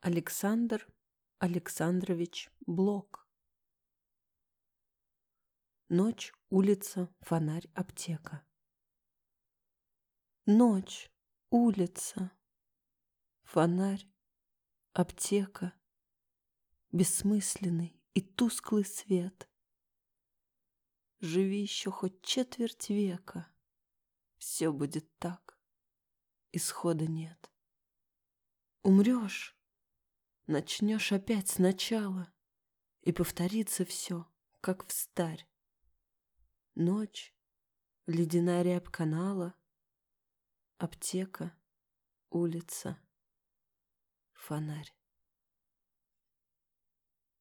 Александр Александрович Блок. Ночь, улица, фонарь, аптека. Ночь, улица, фонарь, аптека. Бессмысленный и тусклый свет. Живи еще хоть четверть века, все будет так, исхода нет. Умрешь, начнешь опять сначала, и повторится все, как встарь. Ночь, ледяная рябь канала, аптека, улица, фонарь.